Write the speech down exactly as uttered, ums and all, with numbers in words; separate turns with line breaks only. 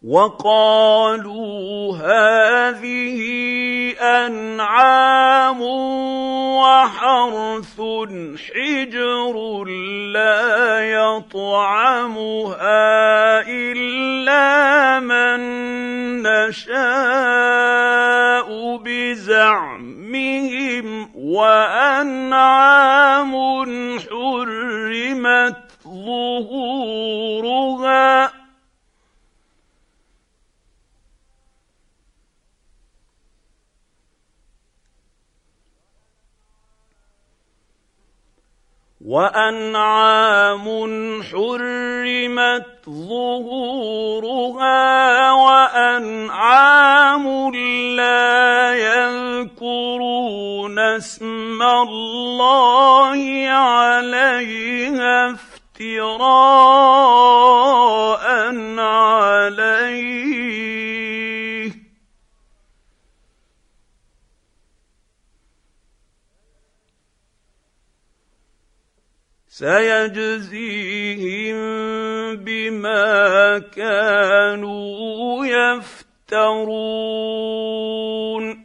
وقالوا هذه أنعام وحرث حجر لا يطعمها إلا من نشاء بزعمهم وأنعام حرمت ظهورها وأنعام حرمت ظهورها وأنعام لا يذكرون اسم الله عليها افتراء عليه سيجزيهم بما كانوا يفترون